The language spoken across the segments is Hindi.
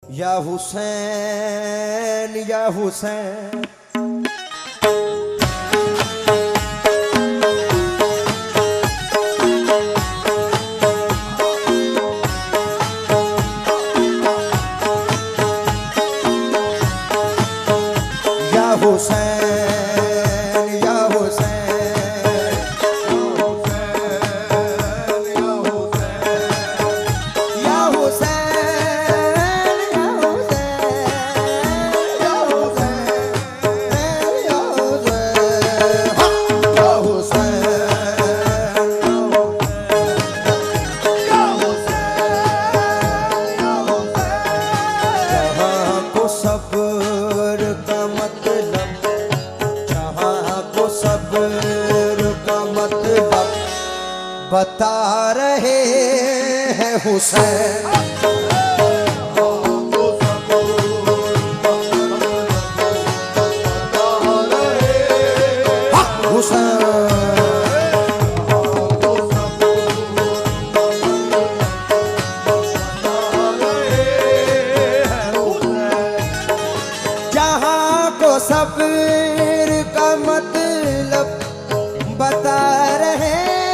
या हुसैन या हुसैन या हुसैन या हुसैन या हुसैन या हुसैन या बता रहे हैं हुसैन। जहाँ को सब्र का मतलब बता रहे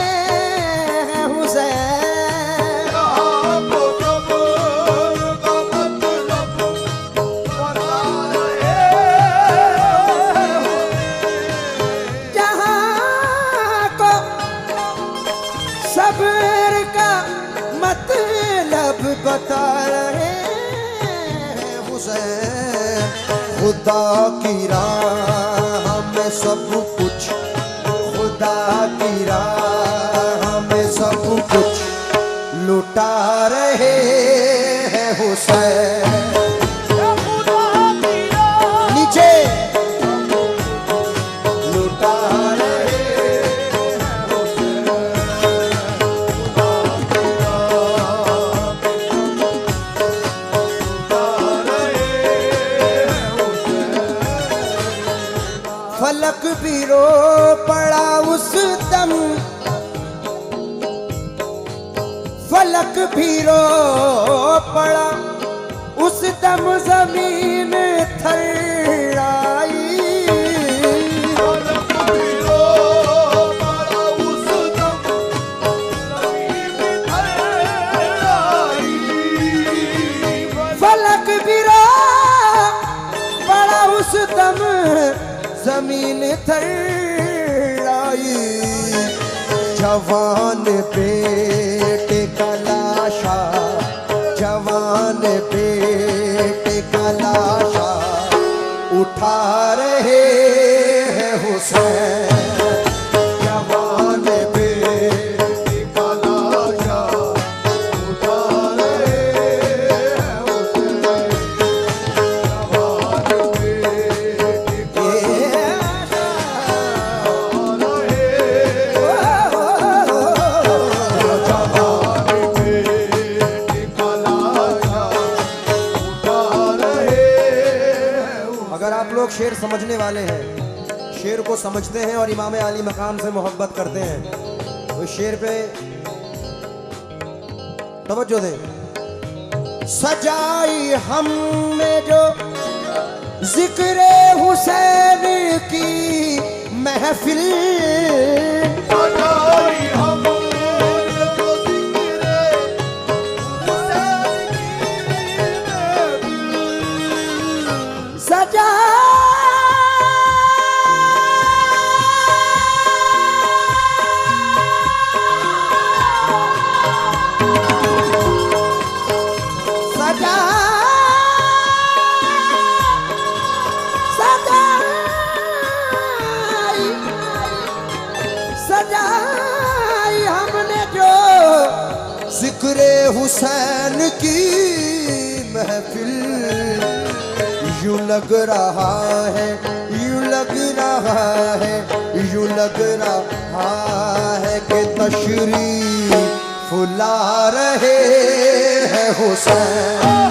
सब्र का मतलब बता रहे हैं हुसैन। खुदा की राह में सब कुछ, खुदा की राह में सब कुछ लुटा रहे हैं हुसैन। नीचे लुटा फलक भी रो पड़ा उस दम, फलक भी रो पड़ा उस दम जमीन थर्राई। फलक भी रो पड़ा उस दम जमीन थर्राई। जवान बेटे का लाशा, जवान बेटे का लाशा उठा रहे हैं हुसैन। जवान बेटे का लाशा उठा रहे हैं हुसैन। अगर आप लोग शेर समझने वाले हैं, शेर को समझते हैं और इमाम आली मकाम से मोहब्बत करते हैं तो शेर पे तवज्जो दें। सजाई हमने जो जिक्र हुसैन की महफिल, सजाई हमने जो जिक्र हुसैन की महफिल, सजा सजाई हमने जो जिक्र हुसैन की महफिल। यूं लग रहा है, यूं लग रहा है, यूं लग रहा है कि तशरीफ ला रहे हैं हुसैन।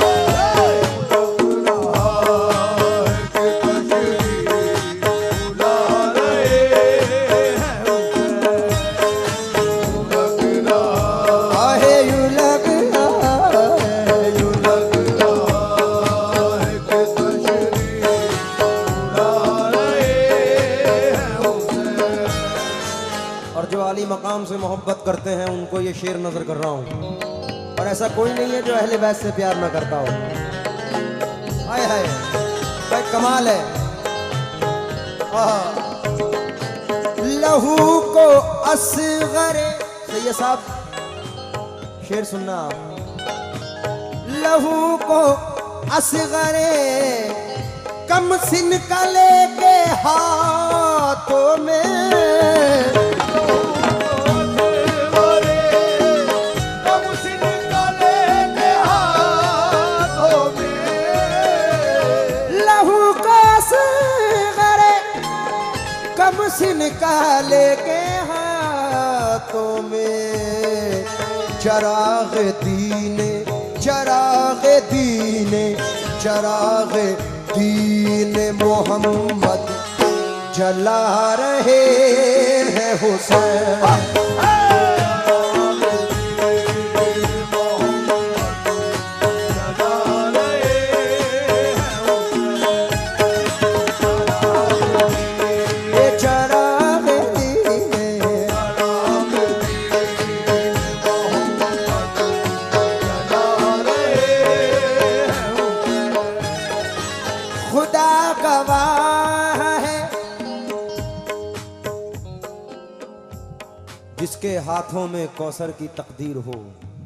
से मोहब्बत करते हैं उनको ये शेर नजर कर रहा हूँ। और ऐसा कोई नहीं है जो अहले बैत से प्यार ना करता हो। हाय हाय भाई कमाल है। लहू को असगरे सैयद साहब शेर सुनना आप। लहू को असगरे कम सिन का लेके हाथों में, निकाले के हाथों में चराग दीने चराग दीने चराग दीने मोहम्मद जला रहे हैं हुसैन। जिसके हाथों में कौसर की तकदीर हो।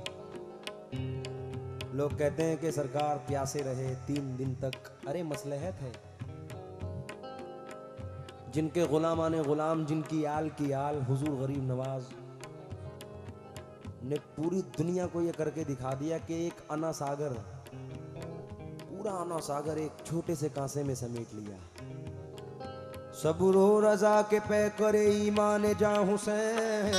लोग कहते हैं कि सरकार प्यासे रहे 3 दिन तक, अरे मसलहत है। जिनके गुलामाने गुलाम जिनकी आल की आल हुजूर गरीब नवाज ने पूरी दुनिया को यह करके दिखा दिया कि एक अना सागर, पूरा अना सागर एक छोटे से कांसे में समेट लिया। सब्र रजा के पे करे ईमान जा हुसैन,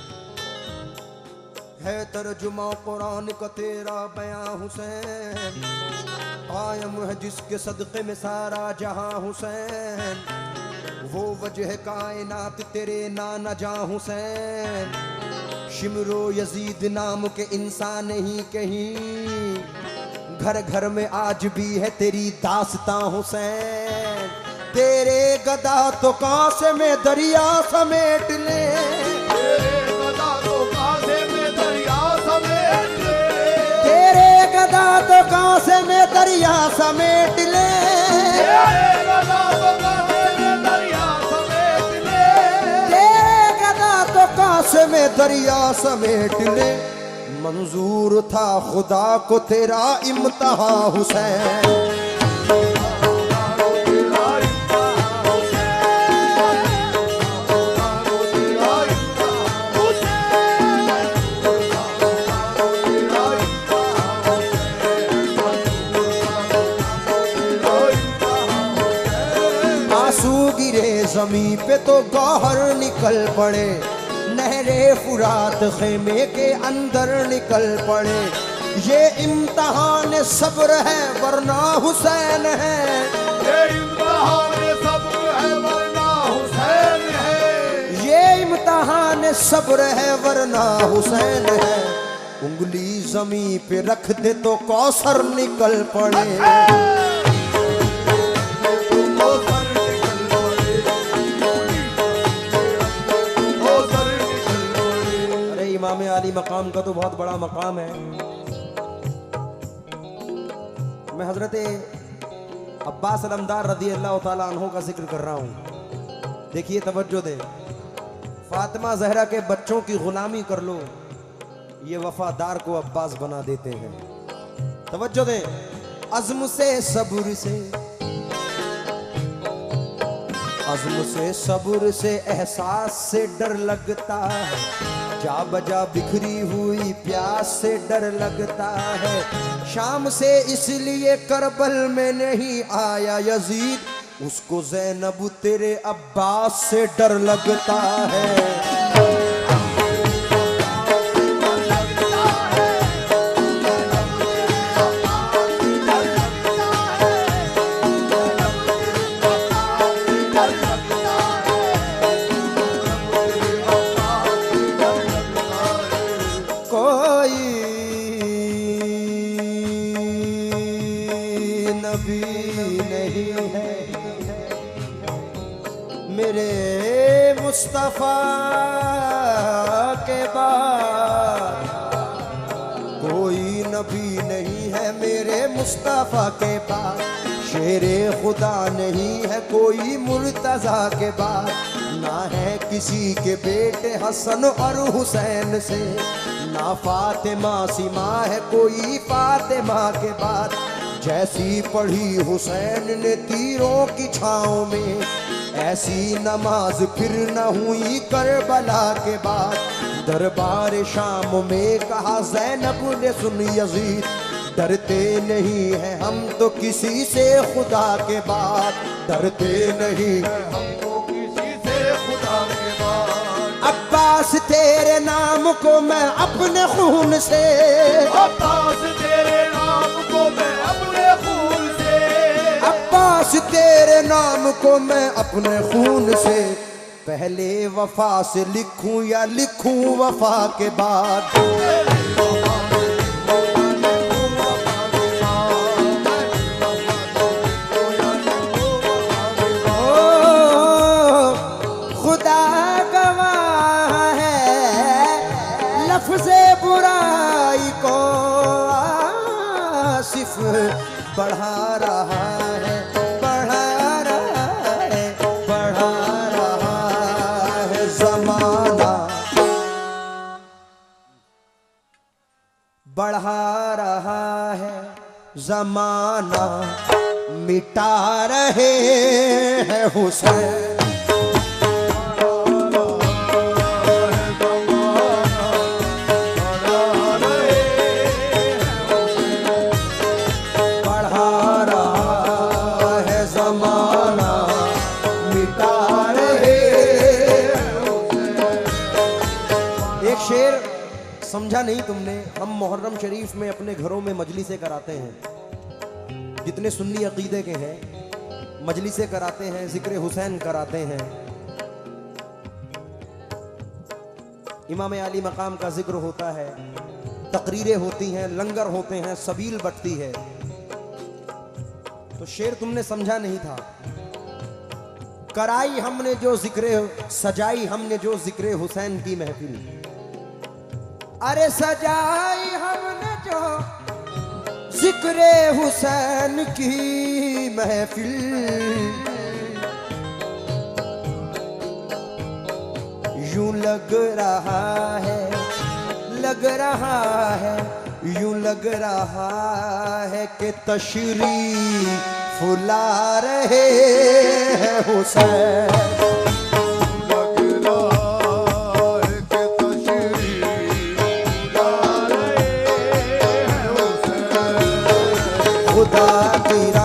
है तर्जुमा कुरान का तेरा बयां हुसैन। कायम है जिसके सदक़े में सारा जहां हुसैन, वो वजह कायनात तेरे नाना जा हुसैन। शिमरो यजीद नाम के इंसान ही कहीं, घर घर में आज भी है तेरी दास्तां हुसैन। तेरे गदा तो कांसे में दरिया समेट ले, तेरे गदा तो कांसे में दरिया समेट ले, तेरे गदा तो कांसे में दरिया समेट ले, तेरे गदा तो कांसे में दरिया समेट ले, तेरे गदा तो कांसे में दरिया समेट ले। मंजूर था खुदा को तेरा इम्तिहान हुसैन। ज़मीं पे तो गौहर निकल पड़े, नहरे फुरात खेमे के अंदर निकल पड़े। ये इम्तिहान सब्र है वरना हुसैन है, ये इम्तिहान सब्र है वरना हुसैन है, ये इम्तिहान सब्र है वरना हुसैन है। उंगली ज़मीं पे रख दे तो कौसर निकल पड़े। इमाम आली मकाम का तो बहुत बड़ा मकाम है। मैं हजरत अब्बास अलमदार रज़ी अल्लाह ताला अन्हु का जिक्र कर रहा हूँ। देखिए तवज्जो दे। फातिमा ज़हरा के बच्चों की गुलामी कर लो, ये वफादार को अब्बास बना देते हैं। तवज्जो दे। अज़्म से सब्र से, अज़्म से सब्र से एहसास से डर लगता है, जा बजा बिखरी हुई प्यास से डर लगता है। शाम से इसलिए करबल में नहीं आया यजीद, उसको ज़ैनब तेरे अब्बास से डर लगता है। मुस्तफा के बाद कोई नबी नहीं है मेरे मुस्तफा के बाद, शेरे खुदा नहीं है कोई मुर्तजा के बाद, ना है किसी के बेटे हसन और हुसैन से, ना फातिमा सिमा है कोई फातिमा के बाद, जैसी पढ़ी हुसैन ने तीरों की छाँव में, ऐसी नमाज फिर न हुई करबला के बाद। दरबार शाम में कहा ज़ैनब ने सुन यजीद, डरते नहीं हैं हम तो किसी से खुदा के बाद, डरते नहीं हम तो किसी से खुदा के बाद। अब्बास तेरे नाम को मैं अपने खून से, अब्बास तेरे नाम को मैं अपने खून से, अब्बास तेरे नाम को मैं अपने खून से, पहले वफा से लिखूं या लिखूं वफा के बाद। खुदा गवाह है लफ्ज़े बुराई को आसिफ बढ़ा रहा है, बढ़ा रहा है, बढ़ा रहा है ज़माना, बढ़ा रहा है ज़माना, मिटा रहे हैं हुसैन। शेर समझा नहीं तुमने, हम मुहर्रम शरीफ में अपने घरों में मजलिसें कराते हैं, जितने सुन्नी अकीदे के हैं मजलिसें कराते हैं, जिक्र हुसैन कराते हैं, इमाम आली मकाम का जिक्र होता है, तकरीरें होती हैं, लंगर होते हैं, सबील बटती है। तो शेर तुमने समझा नहीं था। कराई हमने जो जिक्र, सजाई हमने जो जिक्र हुसैन की महफिल, अरे सजाई हमने जो जिक्र हुसैन की महफिल, यूं लग रहा है, लग रहा है, यूं लग रहा है कि तशरीफ ला रहे हैं हुसैन। खुदा की